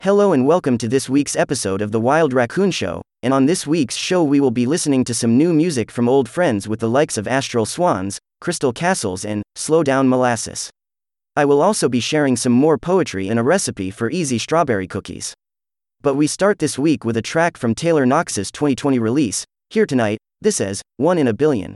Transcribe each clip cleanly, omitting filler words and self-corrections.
Hello and welcome to this week's episode of The Wild Raccoon Show, and on this week's show we will be listening to some new music from old friends with the likes of Astral Swans, Crystal Castles and Slow Down Molasses. I will also be sharing some more poetry and a recipe for easy strawberry cookies. But we start this week with a track from Taylor Knox's 2020 release, Here Tonight. This is One in a Billion.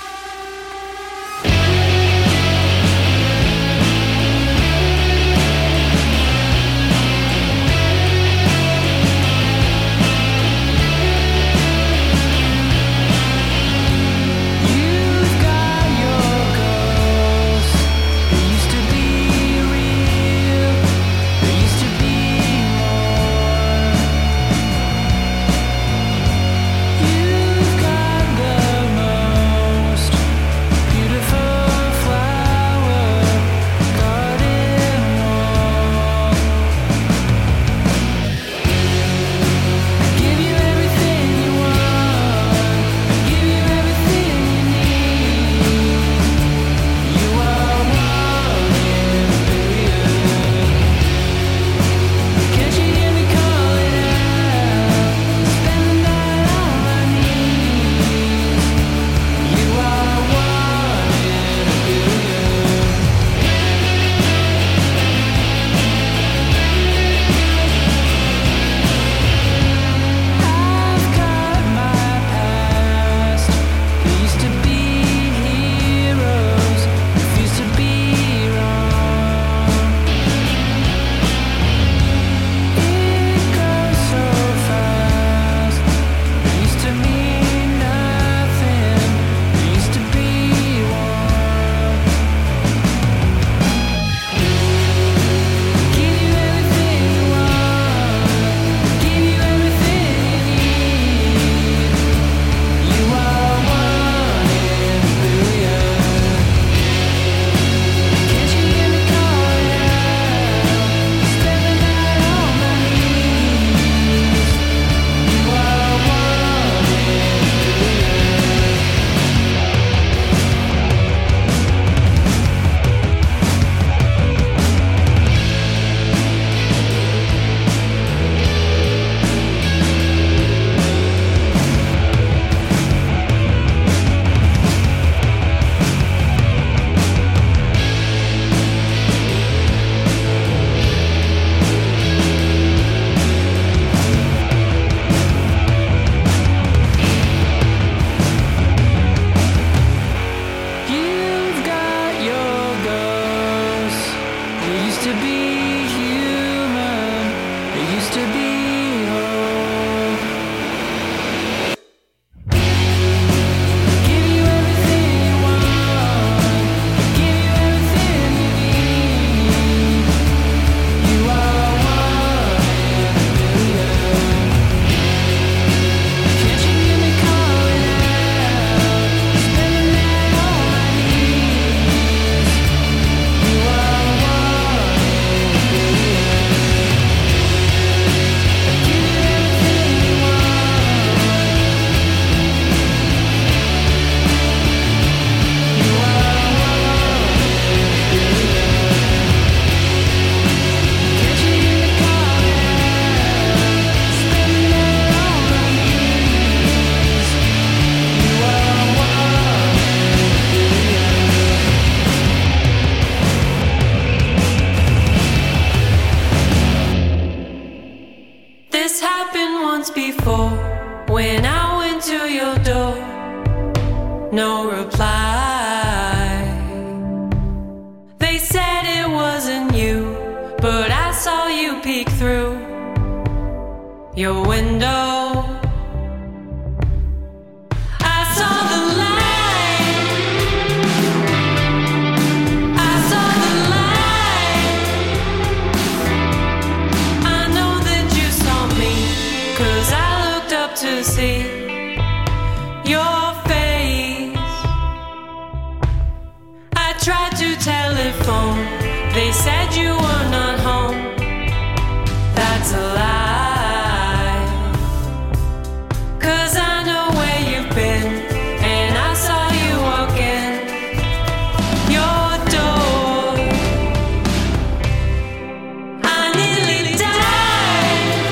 I nearly died.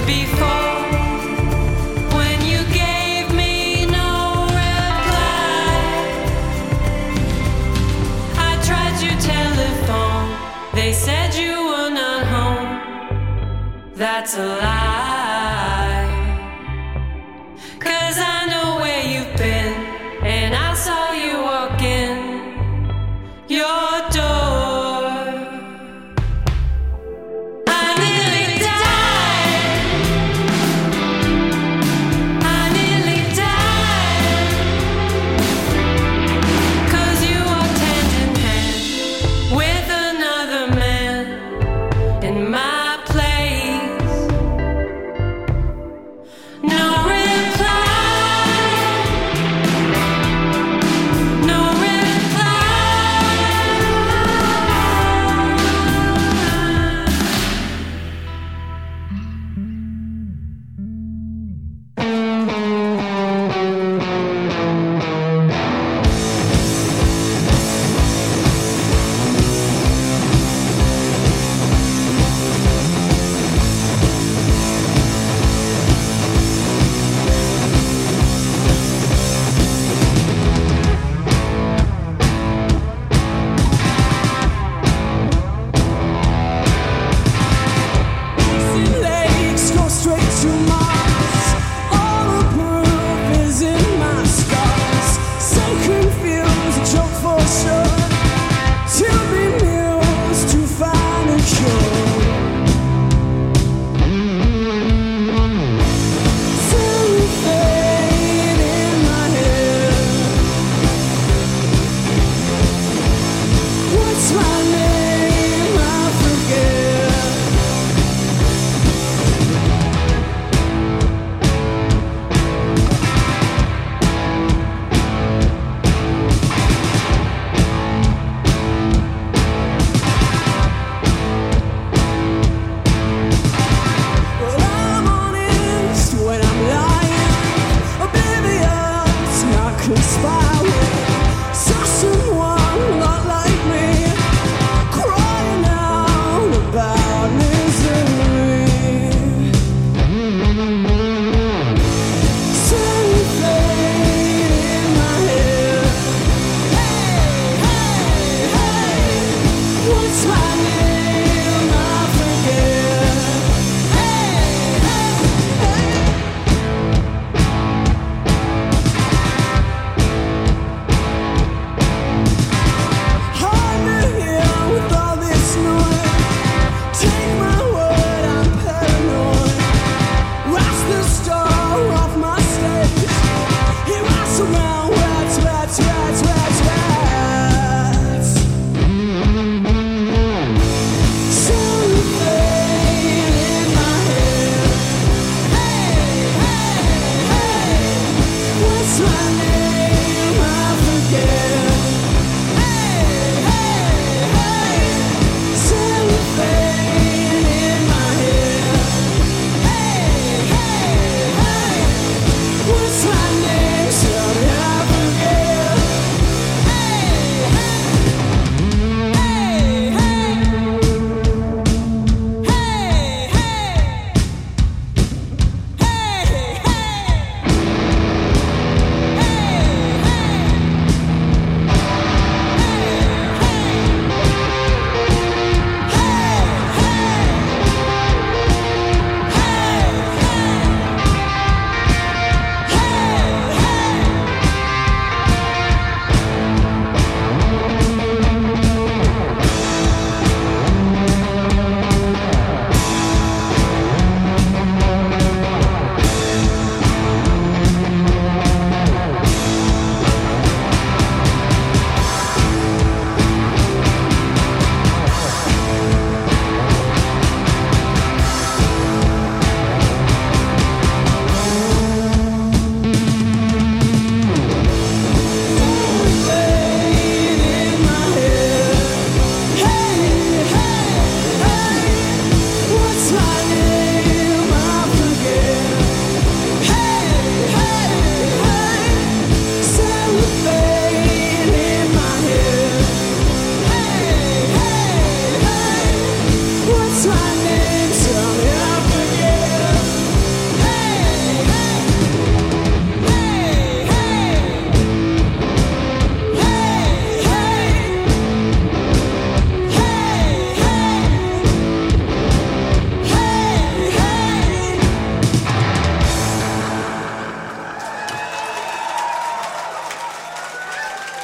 before when you gave me no reply. I tried your telephone, they said you were not home. That's a lie, 'cause I know where you've been, and I saw you walk in your door. I nearly died. I nearly died, 'cause you walked hand in hand with another man in my place.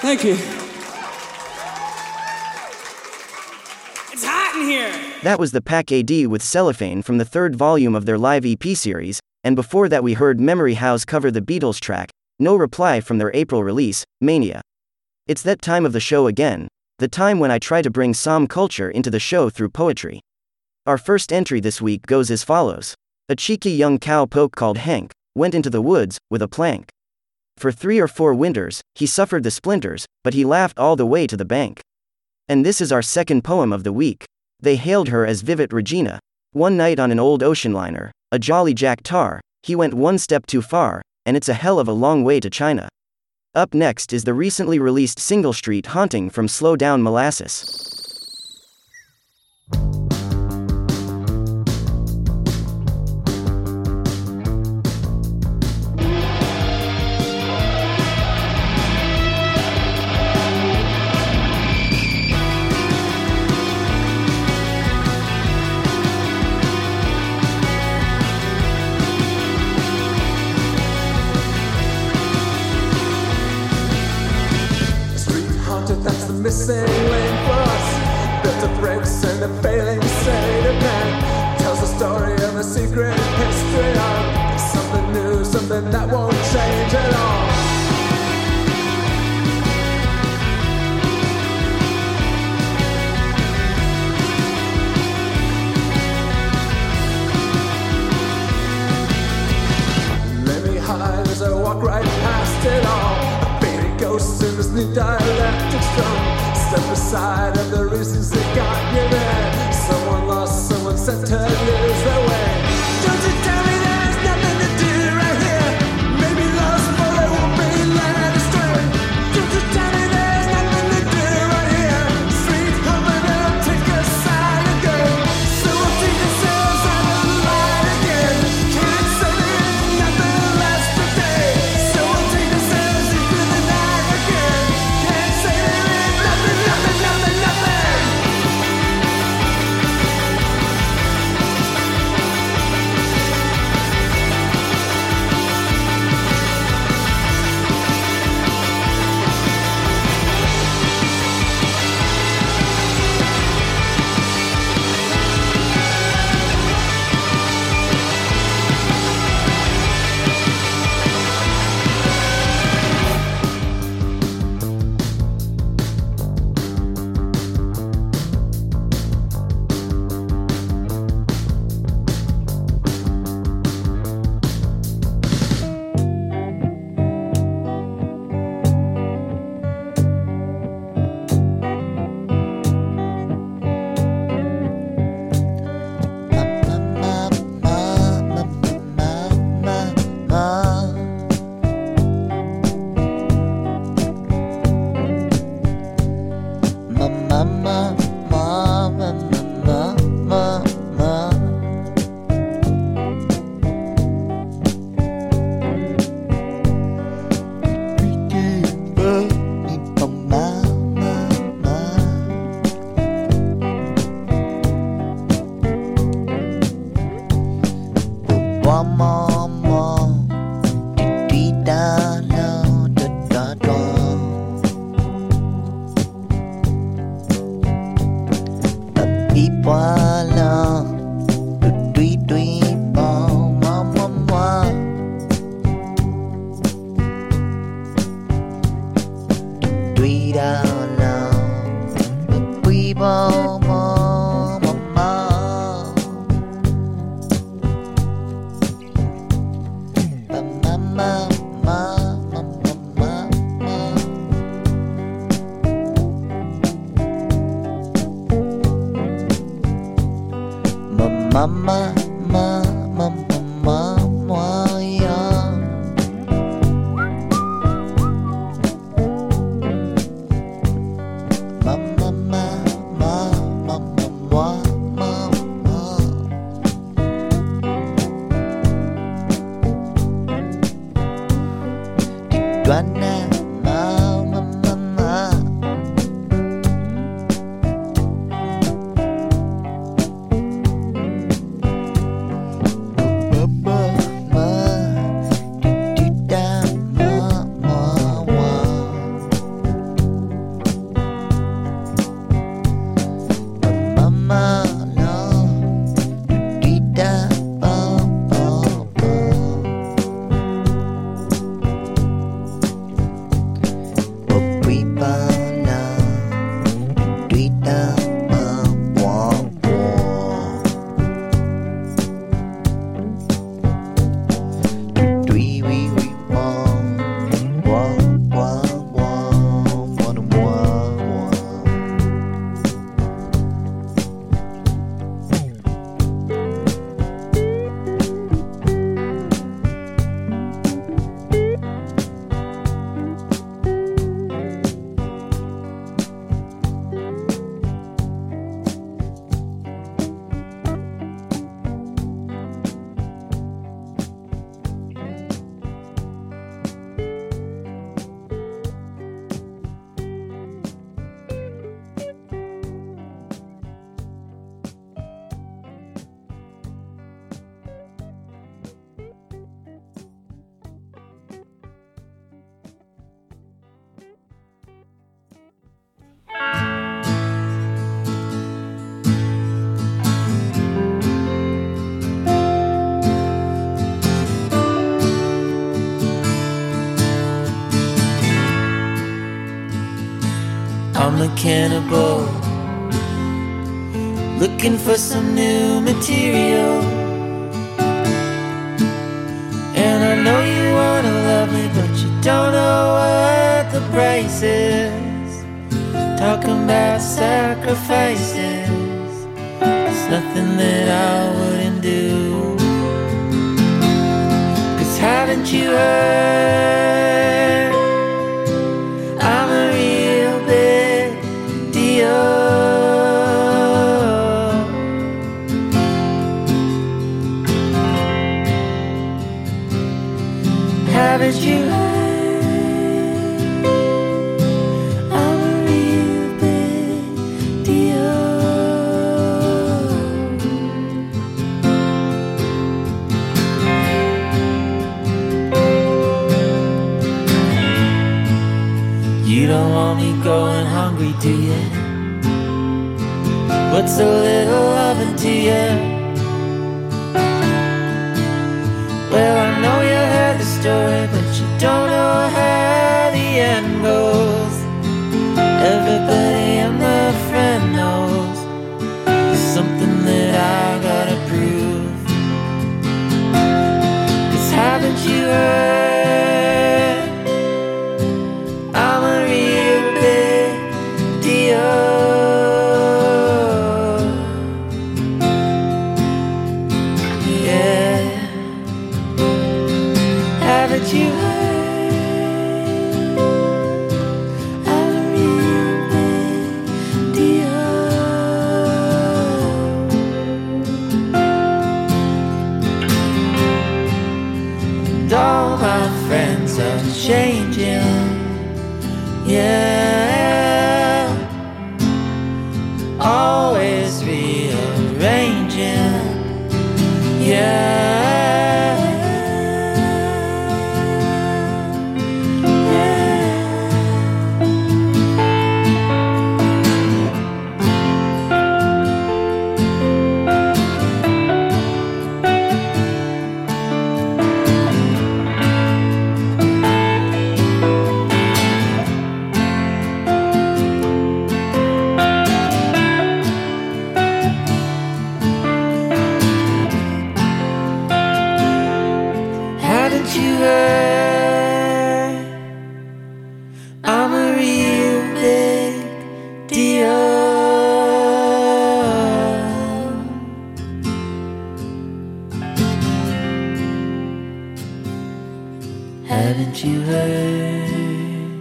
Thank you. It's hot in here. That was the Pack AD with Cellophane from the third volume of their live EP series, and before that we heard Memory House cover the Beatles track, No Reply from their April release, Mania. It's that time of the show again, the time when I try to bring Som culture into the show through poetry. Our first entry this week goes as follows. A cheeky young cowpoke called Hank went into the woods with a plank. For 3 or 4 winters, he suffered the splinters, but he laughed all the way to the bank. And this is our second poem of the week. They hailed her as Vivat Regina. One night on an old ocean liner, a jolly Jack Tar, he went one step too far, and it's a hell of a long way to China. Up next is the recently released single Street Haunting from Slow Down Molasses. Missing lane for us, built of bricks and a failing state of man. Tells the story of a secret history of something new, something that won't change at all. Let me hide as I walk right past it all. A faded ghost in this new dialectic stone. Step aside of the reasons that got you there. Someone lost, someone sent to lose their way. Don't you tell me there's nothing to do right here. Maybe lost, but I won't be led astray. Don't you tell me there's nothing to do right here. Street humming up, take a side and go. So we'll take ourselves out of the light again. Can't say there's nothing left today. So we'll take ourselves into the night again. Can't say there is nothing. I'm a cannibal, looking for some new material. And I know you wanna love me, but you don't know what the price is. Talking about sacrifices, it's nothing that I wouldn't do. 'Cause haven't you heard, I'm a real big deal. Haven't you heard, I'm a real big deal. You don't want me going hungry, do you? What's a little loving to you? Well, I know you heard the story, but you don't know how the end goes. Everybody and their friend knows there's something that I gotta prove. 'Cause haven't you heard, I'm a real big deal. Yeah. Haven't you heard, I'm a real big deal. And all my friends are changing, yeah, always rearranging, yeah. Haven't you heard, I'm a real big deal. Haven't you heard,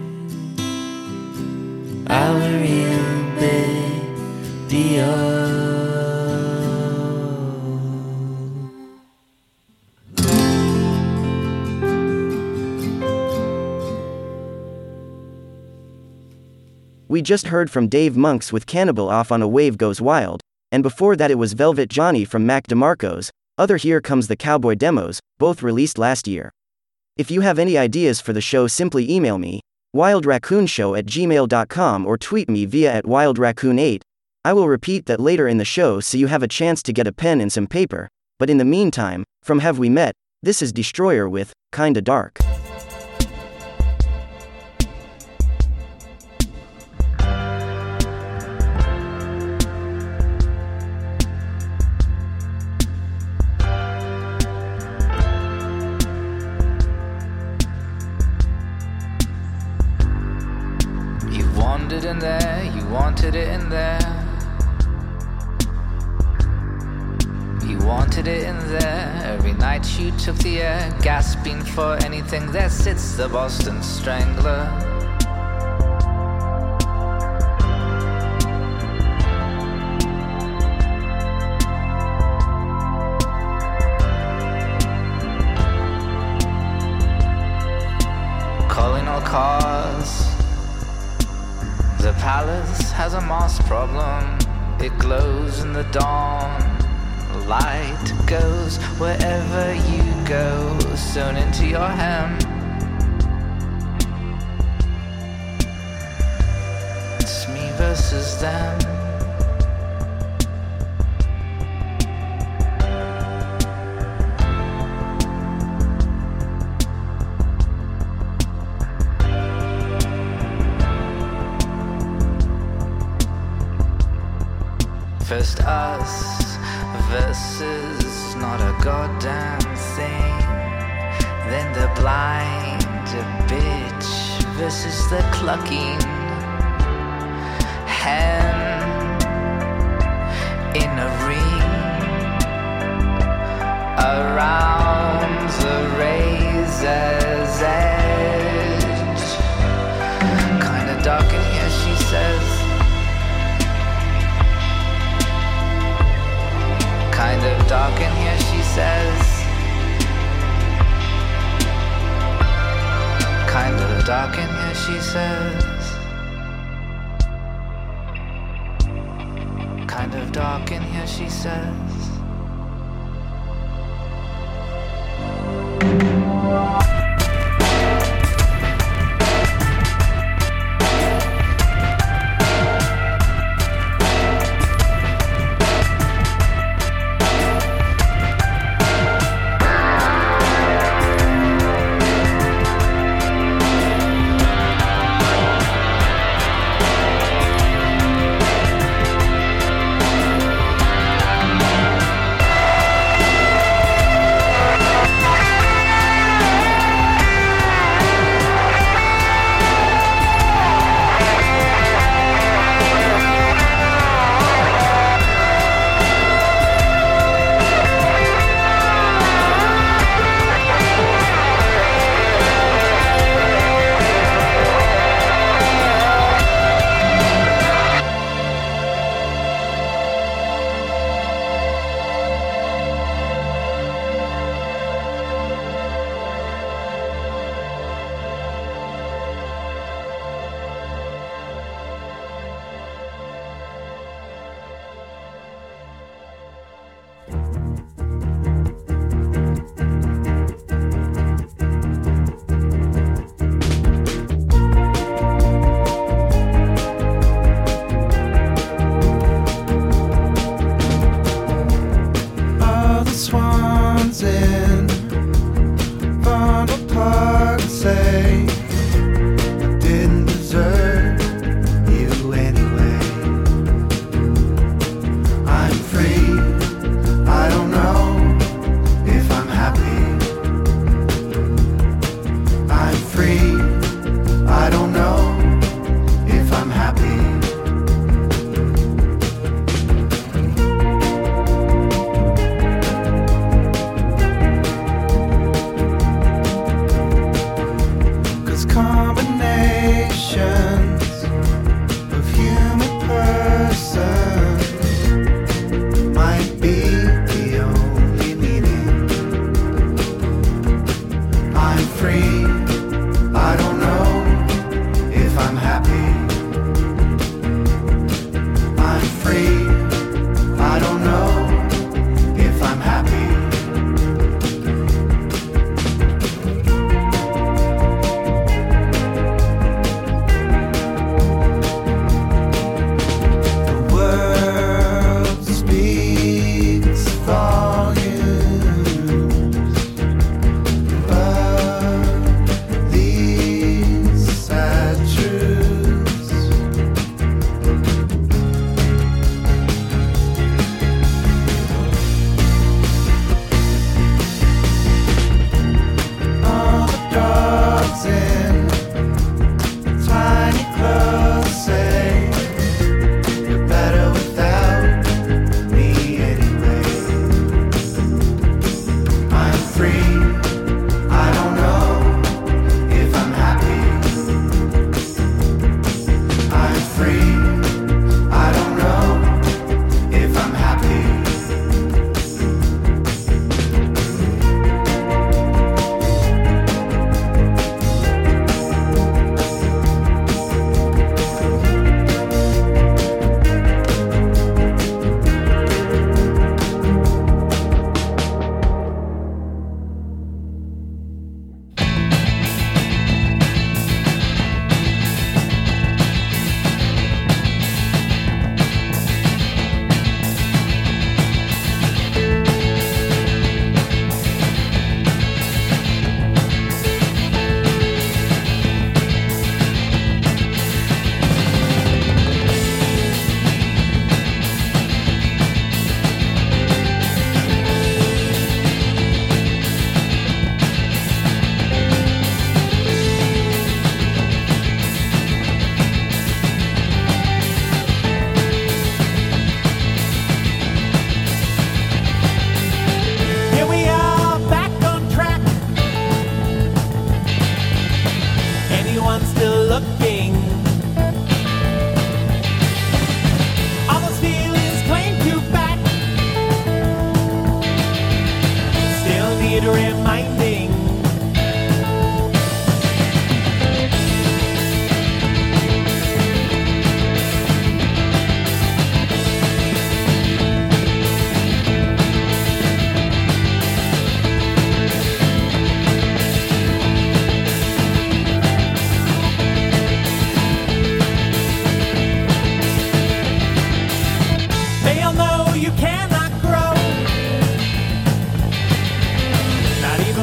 I'm a real big deal. We just heard from Dave Monks with Cannibal off on A Wave Goes Wild, and before that it was Velvet Johnny from Mac DeMarco's other Here Comes the Cowboy demos, both released last year. If you have any ideas for the show, simply email me, wildraccoonshow@gmail.com, or tweet me via @wildraccoon8. I will repeat that later in the show so you have a chance to get a pen and some paper, but in the meantime, from Have We Met, this is Destroyer with Kinda Dark. Wanted in there, you wanted it in there. You wanted it in there. Every night you took the air, gasping for anything. There sits the Boston Strangler. Calling all cars. The palace has a moss problem. It glows in the dawn. Light goes wherever you go, sewn into your hem. It's me versus them. just us versus not a goddamn thing. Then the blind bitch versus the clucking hen in a ring around the razor's edge. Kinda dark in here, she says. Kind of dark in here, she says. Kind of dark in here, she says. Kind of dark in here, she says.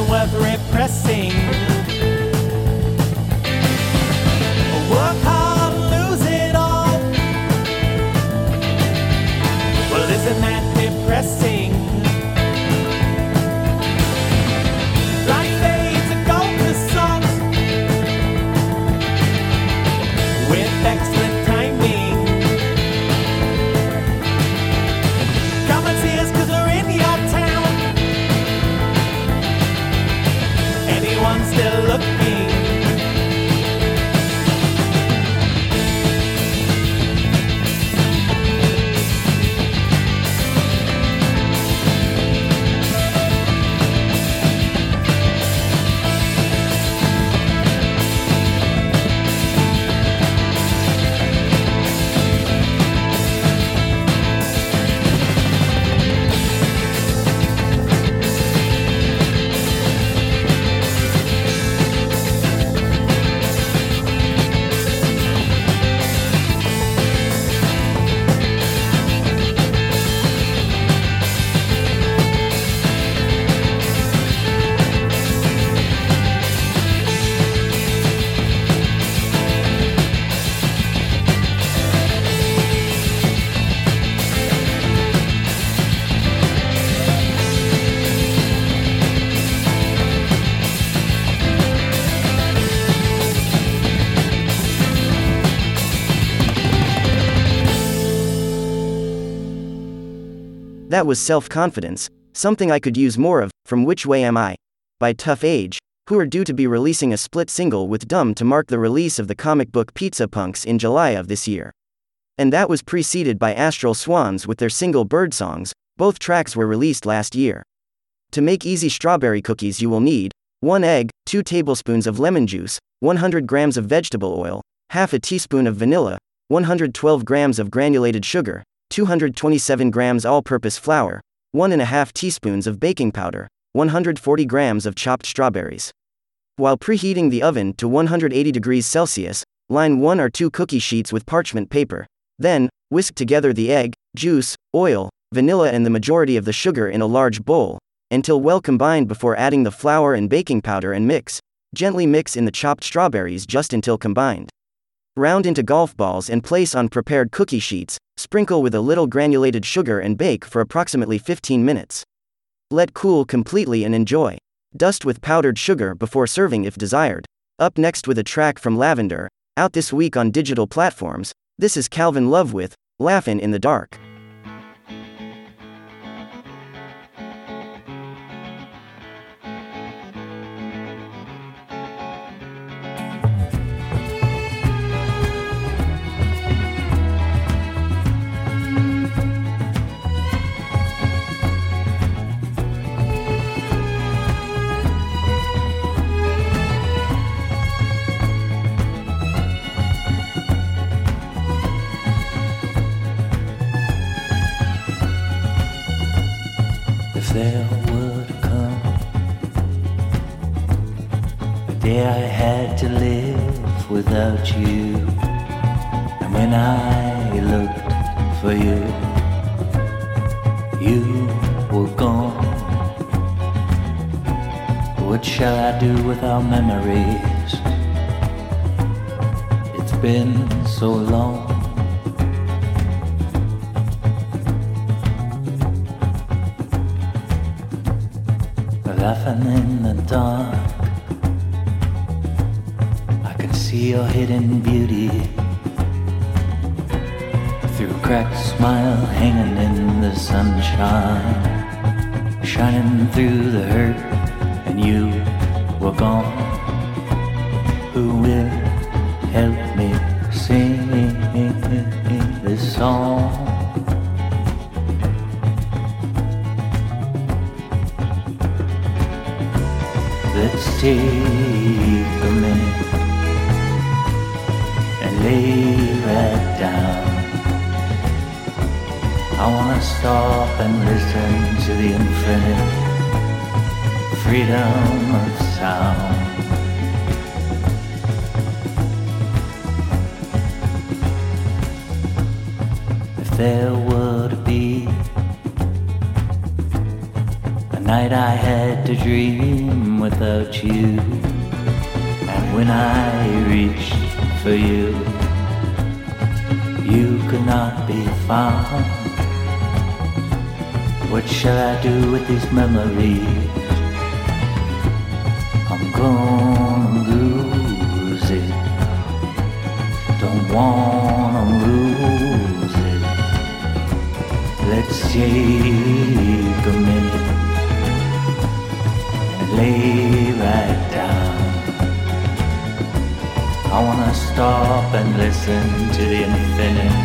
worth repressing. Work hard, lose it all. Well, isn't that depressing? Life fades to go to songs with excellent timing. Come and see us 'cause we're in your town. Anyone still looking? That was Self-Confidence, Something I Could Use More Of, from Which Way Am I? By Tough Age, who are due to be releasing a split single with Dumb to mark the release of the comic book Pizza Punks in July of this year. And that was preceded by Astral Swans with their single Birdsongs. Both tracks were released last year. To make easy strawberry cookies you will need 1 egg, 2 tablespoons of lemon juice, 100 grams of vegetable oil, half a teaspoon of vanilla, 112 grams of granulated sugar, 227 grams all-purpose flour, 1½ teaspoons of baking powder, 140 grams of chopped strawberries. While preheating the oven to 180 degrees Celsius, line 1 or 2 cookie sheets with parchment paper. Then, whisk together the egg, juice, oil, vanilla and the majority of the sugar in a large bowl, until well combined before adding the flour and baking powder and mix. Gently mix in the chopped strawberries just until combined. Round into golf balls and place on prepared cookie sheets, sprinkle with a little granulated sugar and bake for approximately 15 minutes. Let cool completely and enjoy. Dust with powdered sugar before serving if desired. Up next with a track from Lavender, out this week on digital platforms, this is Calvin Love with Laughin' in the Dark. There would come a day I had to live without you, and when I looked for you, you were gone. What shall I do with our memories? It's been so long. Laughing in the dark, I can see your hidden beauty through a cracked smile hanging in the sunshine, shining through the hurt, and you were gone. Who will help me sing this song? Let's take a minute and lay right down. I wanna stop and listen to the infinite freedom of sound. If there were to be a night night I had to dream without you. And when I reached for you, you could not be found. What shall I do with these memories? I'm gonna lose it. Don't wanna lose it. Let's take a minute and lay right down. I wanna stop and listen to the infinite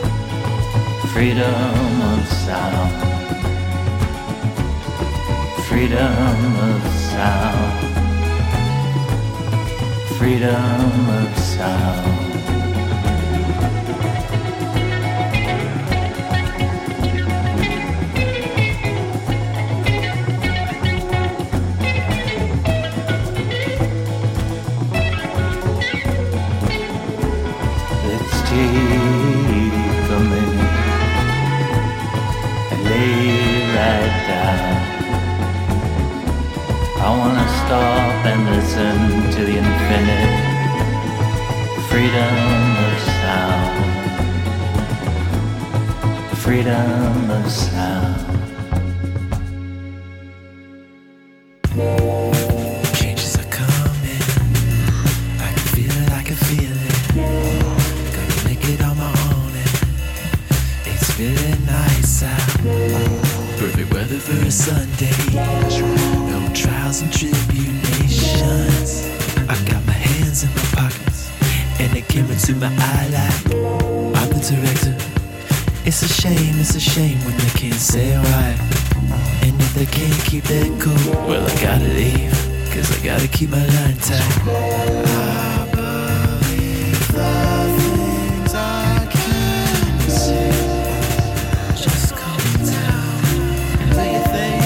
freedom of sound. Freedom of sound. Freedom of sound. Let's take a minute and lay right down. I wanna stop and listen to the infinite freedom of sound. Freedom of sound. Changes are coming. I can feel it, I can feel it. Gonna make it on my own and it's feeling nice out. Perfect weather for a Sunday. No trials and tribulations. I got my hands in my pockets and a camera to my eye like I'm the director. It's a shame when they can't say it right. And if they can't keep that cool, well I gotta leave, cause I gotta keep my line tight. I believe the things I can't see just come down. Do you think?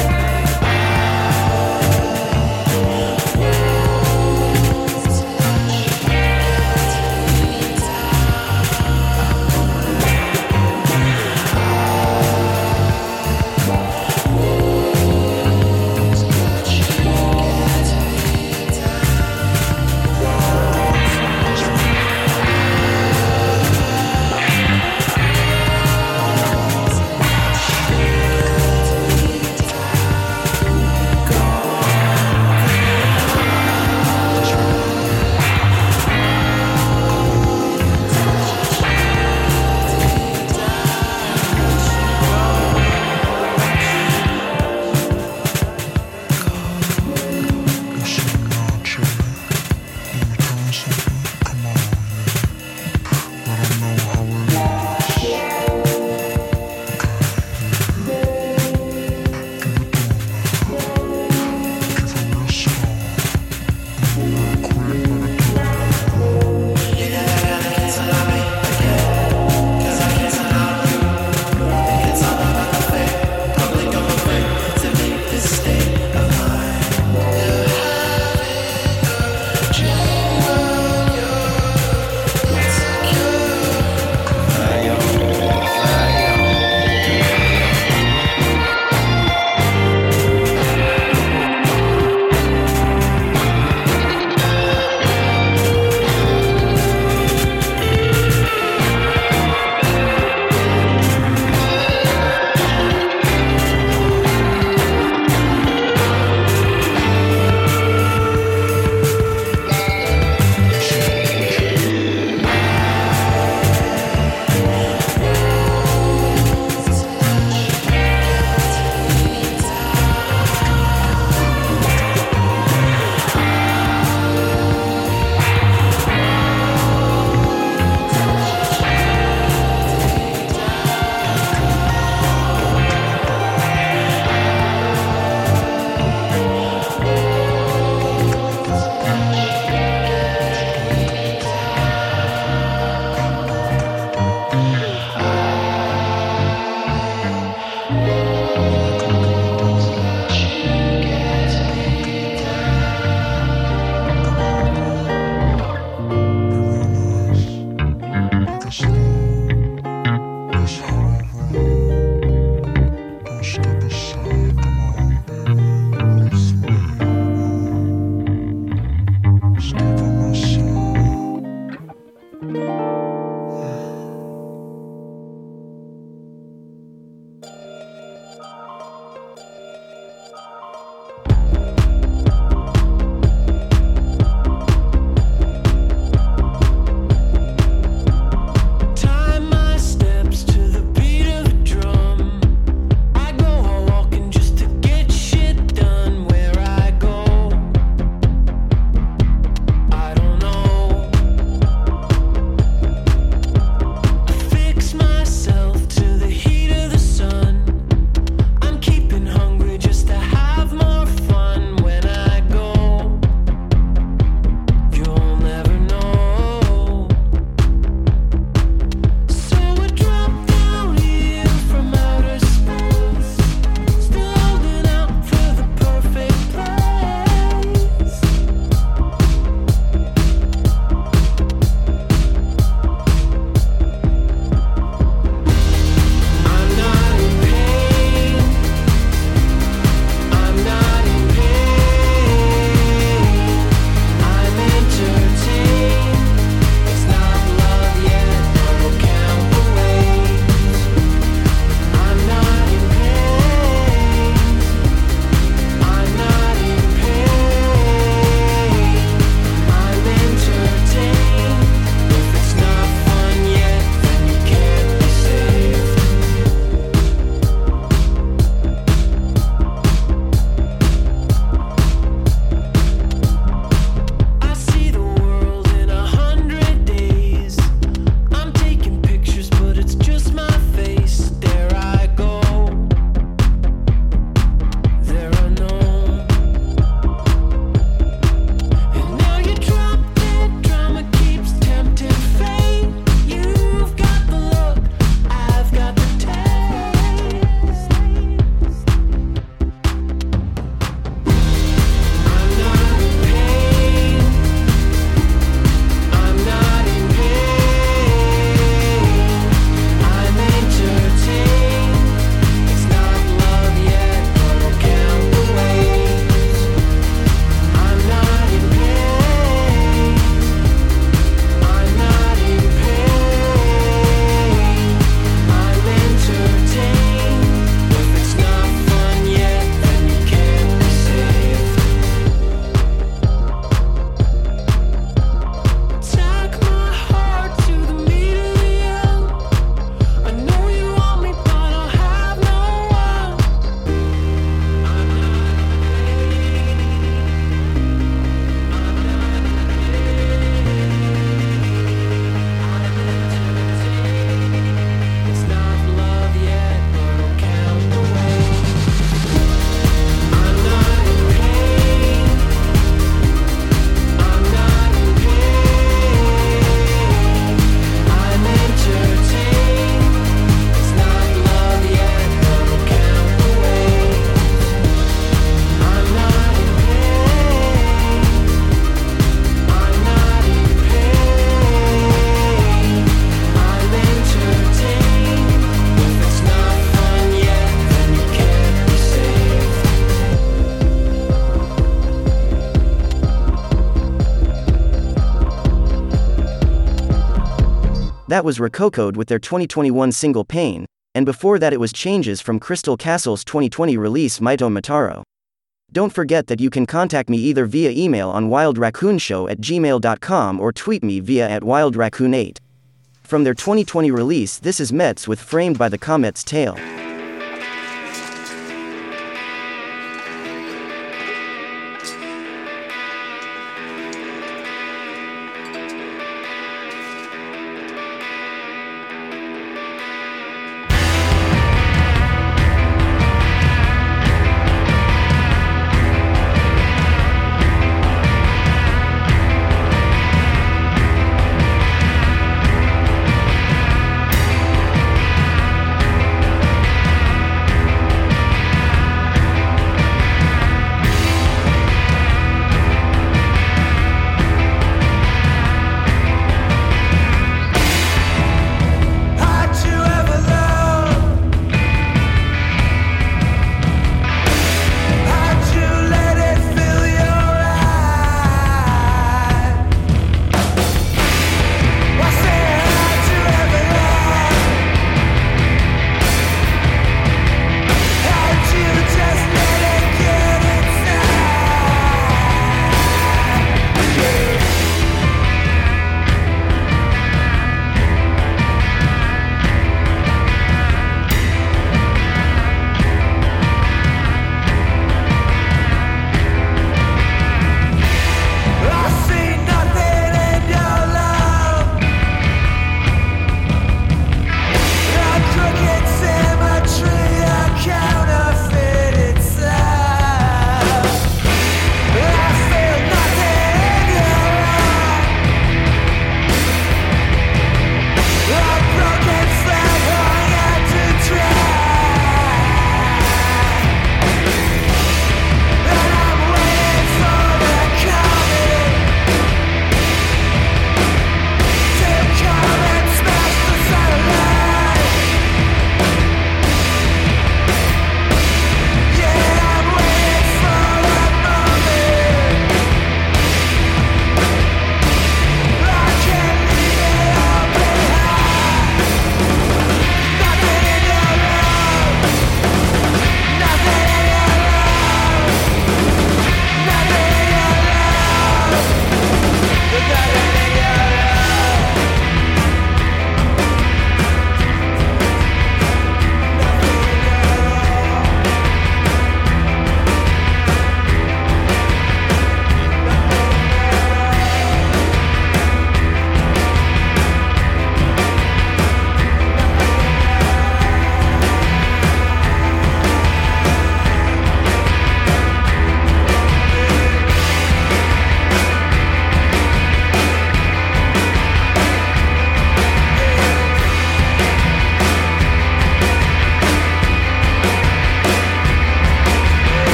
That was Rococo'd with their 2021 single Pain, and before that it was Changes from Crystal Castle's 2020 release Maito Mataro. Don't forget that you can contact me either via email on wildraccoonshow@gmail.com or tweet me via @wildraccoon8. From their 2020 release, this is Mets with Framed by the Comet's Tail.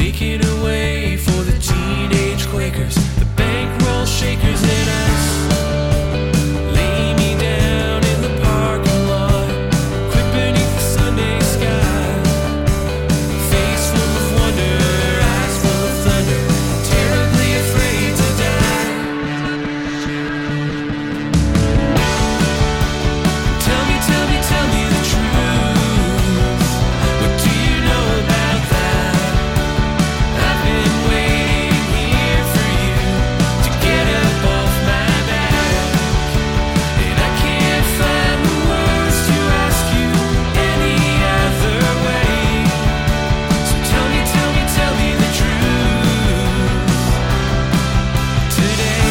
making a way for the teenage Quakers, the bankroll shakers, and us. Lay me down in the parking lot, quick beneath the Sunday sky. Face full of wonder, eyes full of thunder, terribly afraid to die. Tell me the truth. What do you know about that? I've been waiting here for you to get up off my back, and I can't find the words to ask you any other way. So tell me the truth today.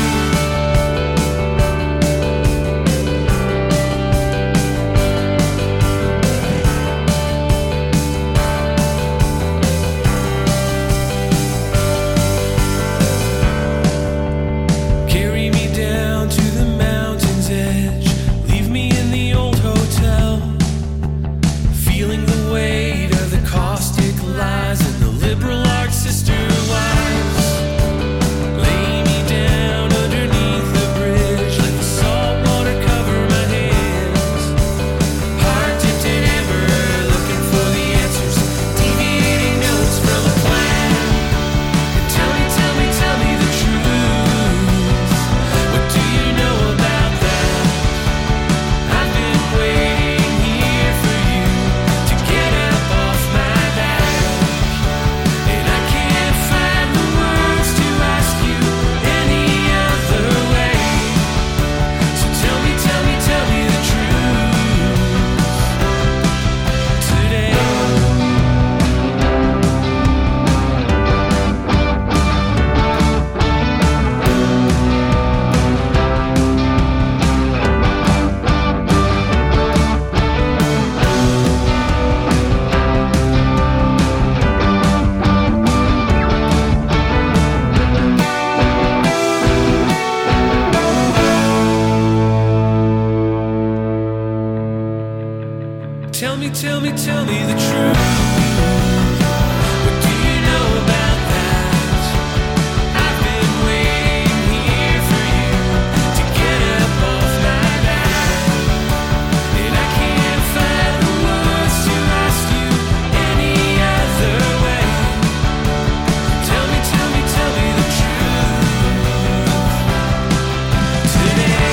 Carry me down to the mountain's edge, leave me in the old hotel, feeling the weight of the caustic lies and the liberal arts sister wives. Lay me down underneath the bridge, let the salt water cover my hands. Heart dipped in amber, looking for the answers, deviating notes from a plan. And tell me the truth. What do you know about that? I've been waiting here for you to get up off my back, and I can't find the words to ask you any other way. So tell me the truth today. Tell me the truth. What do you know about that? I've been waiting here for you to get up off my back, and I can't find the words to ask you any other way. Tell me the truth today.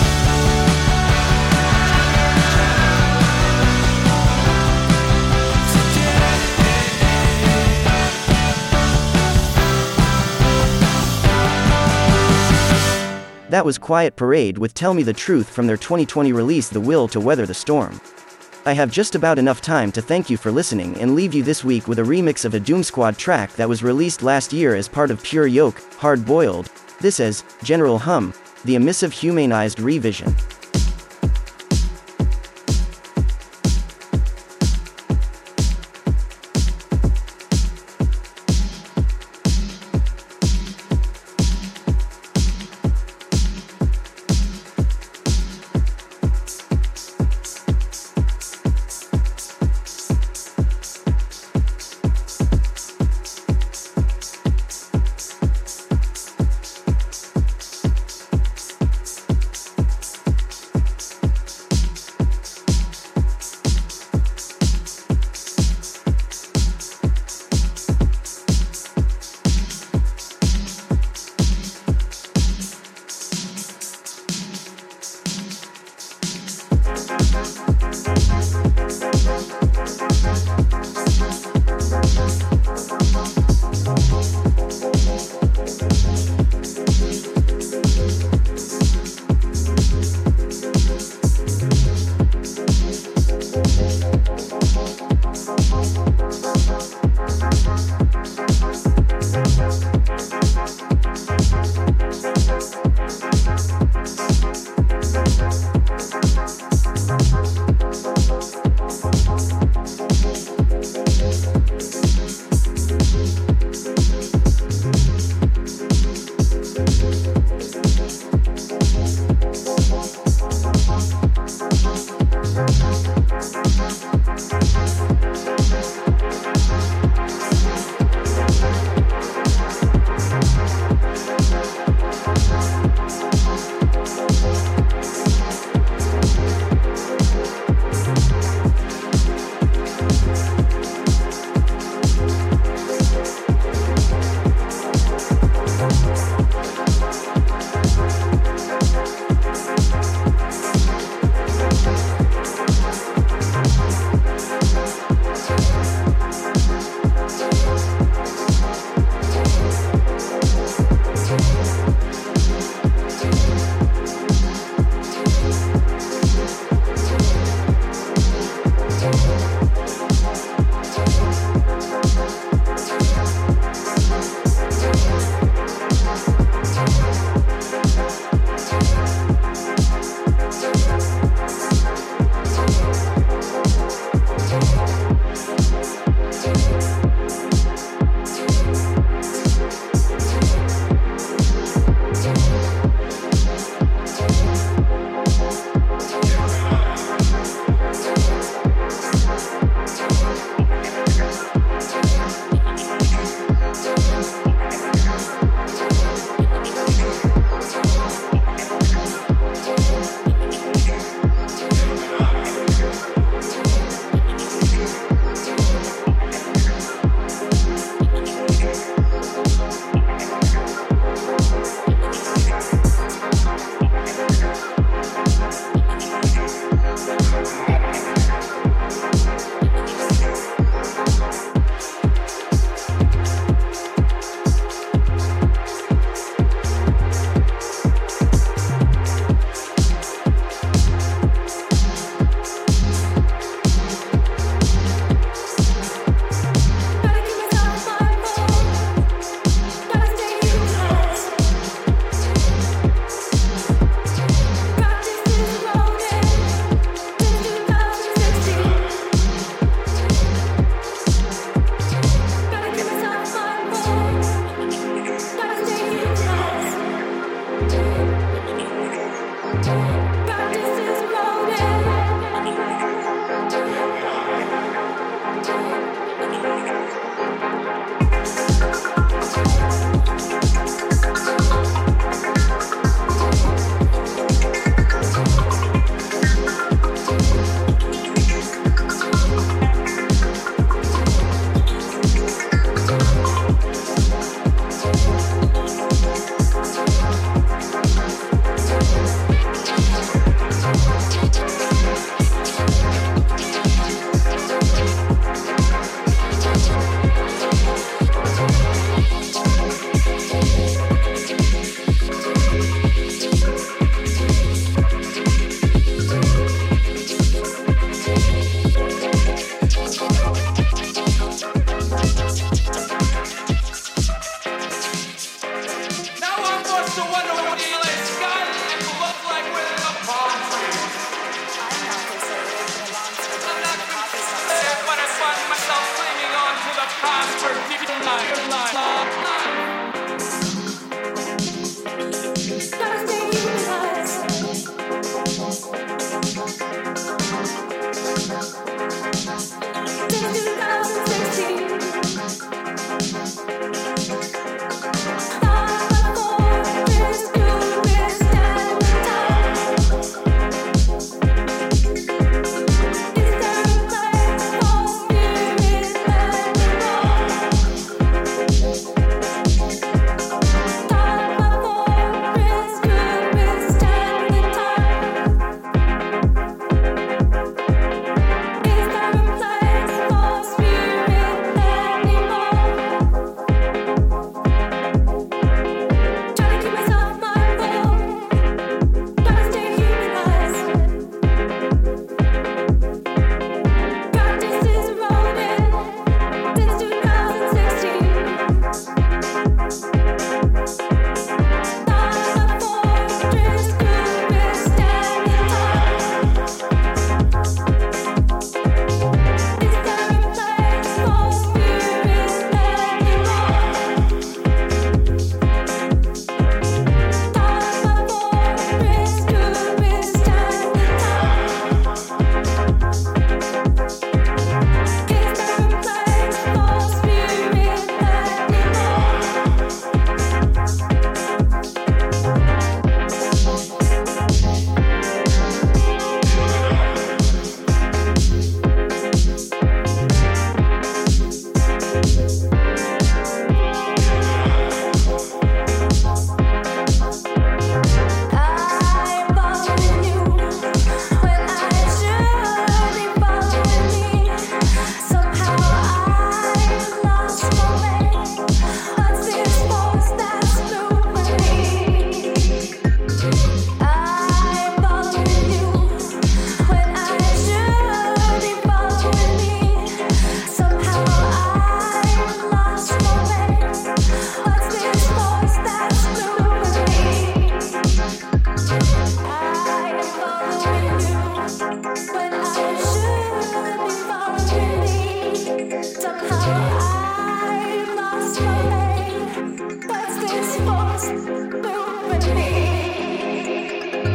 That was Quiet Parade with Tell Me the Truth from their 2020 release The Will to Weather the Storm. I have just about enough time to thank you for listening and leave you this week with a remix of a Doom Squad track that was released last year as part of Pure Yoke, Hard Boiled. This is General Hum, the emissive humanized revision.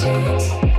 it.